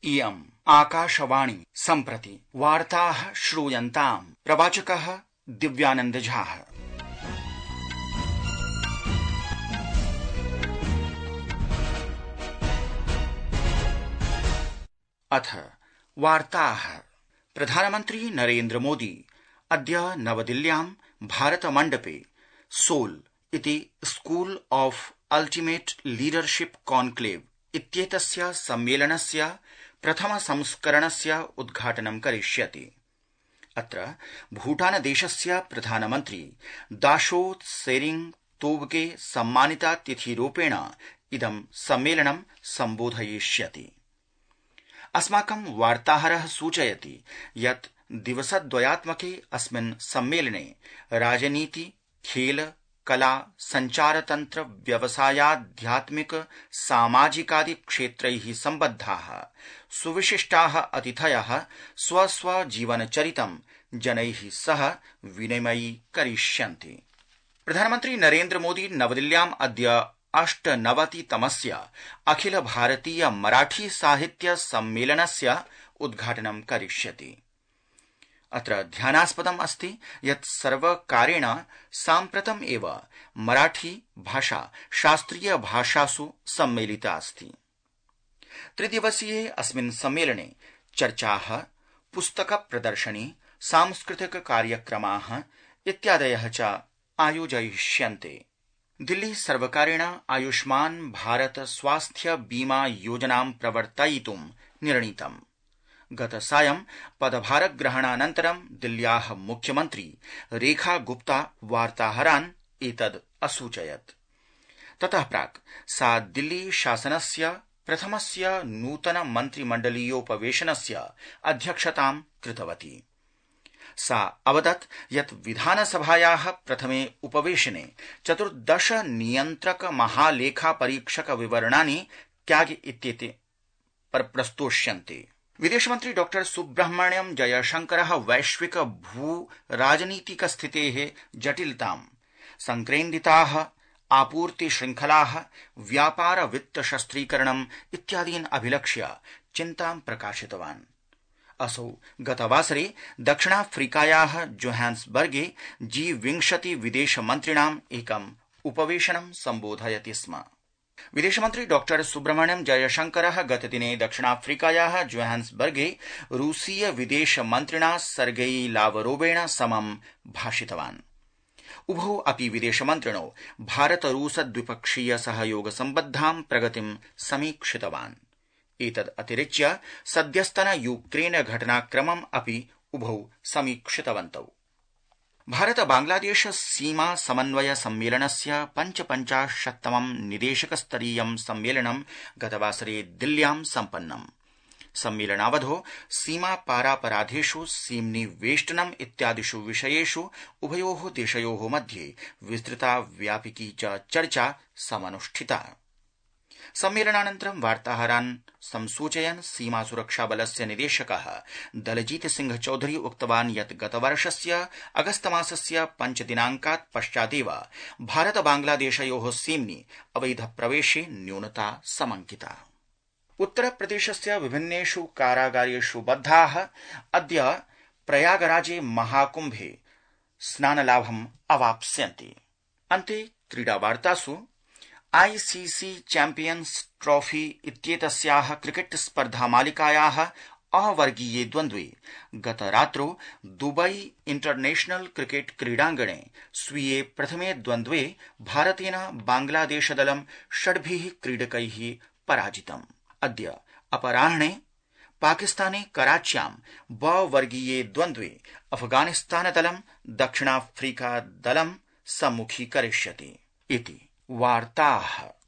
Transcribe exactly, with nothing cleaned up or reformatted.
इयम् आकाशवाणी सम्प्रति वार्ताः श्रूयन्ताम्। प्रवाचकः दिव्यानंद झा। अथ वार्ताः। प्रधानमन्त्री नरेन्द्र मोदी अद्य नवदिल्ल्यां भारतमण्डपे सोल इति school of ultimate leadership conclave इत्येतस्य सम्मेलनस्य प्रथम संस्करणस्य उद्घाटनं करिष्यति। अत्र भूटानदेशस्य प्रधानमन्त्री दाशो त्सेरिंग तोब्गे सम्मानितातिथिरूपेण इदं सम्मेलनं सम्बोधयिष्यति। अस्माकं वार्ताहरः सूचयति यत् दिवसद्वयात्मके अस्मिन् सम्मेलने राजनीति, खेल, कला, संचारतन्त्र, व्यवसायाध्यात्मिक, सामाजिकादि क्षेत्रैः सम्बद्धाः सुविशिष्टाः अतिथयः स्वस्वजीवनचरितं जनैः सह विनिमयी करिष्यन्ति। प्रधानमन्त्री नरेन्द्र मोदी नवदिल्ल्याम् अद्य अष्टनवतितमस्य अखिल भारतीय मराठी साहित्य सम्मेलनस्य उद्घाटनं करिष्यति। अत्र ध्यानास्पदम् अस्ति यत् सर्वकारेण साम्प्रतम् एव मराठी भाषा शास्त्रीय भाषासु सम्मेलिता अस्ति। त्रिदिवसीये अस्मिन् सम्मेलने चर्चाः, पुस्तक प्रदर्शनी, सांस्कृतिक कार्यक्रमाः इत्यादयः च आयोजयिष्यन्ते। दिल्ली सर्वकारेण आयुष्मान भारत स्वास्थ्य बीमा योजनां प्रवर्तयितुं निर्णीतम्। गतसायं पदभारग्रहणानन्तरं दिल्ल्याः मुख्यमन्त्री रेखा गुप्ता वार्ताहरान् एतद् असूचयत्। ततः प्राक् सा दिल्ली शासनस्य प्रथमस्य नूतन मन्त्रिमण्डलीयोपवेशनस्य अध्यक्षतां कृतवती। सा अवदत् यत् विधानसभायाः प्रथमे उपवेशने चतुर्दश नियन्त्रक महालेखा परीक्षक विवरणानि त्याग इत्येते प्रस्तोष्यन्ते। विदेशमन्त्री डॉ सुब्रह्मण्यम जयशंकरः वैश्विक भू राजनीतिक स्थितेः जटिलतां, संक्रेन्दिताः आपूर्ति श्रृंखलाः, व्यापार वित्त शस्त्रीकरणम् इत्यादीन् अभिलक्ष्य चिन्तां प्रकाशितवान्। असौ गतवासरे दक्षिणाफ्रीकायाः जोहान्सबर्गे जी विंशति विदेशमन्त्रिणाम् एकम् उपवेशनं सम्बोधयति स्म। विदेशमन्त्री डॉ सुब्रह्मण्यम जयशंकरः गतदिने दक्षिणाफ्रीकायाः जोहान्सबर्गे रूसीय विदेशमन्त्रिणा सर्गेई लावरोवेण समं भाषितवान्। उभौ अपि विदेशमन्त्रिणौ भारत रूस द्विपक्षीय सहयोग सम्बद्धां प्रगतिं समीक्षितवान्। एतद् अतिरिच्य सद्यस्तन यूक्रेन घटनाक्रमम् अपि उभौ समीक्षितवन्तौ। भारत बांग्लादेश सीमा समन्वय सम्मेलनस्य पञ्चपञ्चाशत्तमं निदेशकस्तरीयं सम्मेलनं गतवासरे दिल्ल्यां सम्पन्नम्। सम्मेलनावधौ सीमा पारापराधेषु, सीम्निवेष्टनम् इत्यादिषु विषयेषु उभयोः देशयोः मध्ये विस्तृता व्यापकी च चर्चा समनुष्ठिता। सम्मेलनानन्तरं वार्ताहरान् संसूचयन् सीमा सुरक्षा बलस्य निदेशकः दलजीत सिंह चौधरी उक्तवान् यत् गतवर्षस्य अगस्तमासस्य पञ्चदिनाङ्कात् पश्चादेव भारत बांग्लादेशयोः सीम्नि अवैध प्रवेशे न्यूनता समंकिता। उत्तरप्रदेशस्य विभिन्नेषु कारागारेषु बद्धाः अद्य प्रयागराजे महाकुम्भे स्नानलाभम् अवाप्स्यन्ति। अन्ते क्रीडावार्तासु आईसीसी चैम्पियन्स ट्रॉफी इत्येतस्याः क्रिकेट स्पर्धा मालिकायाः अवर्गीये द्वन्द्वे गतरात्रौ दुबई इंटरनेशनल क्रिकेट क्रीडाङ्गणे स्वीये प्रथमे द्वन्द्वे भारतेन बांग्लादेशदलं षड्भिः क्रीडकैः पराजितम्। अद्य अपराह्णे पाकिस्ताने कराच्यां ब वर्गीये द्वन्द्वे अफगानिस्तानदलं दक्षिणाफ्रीकादलं सम्मुखीकरिष्यति। इति वार्ताः।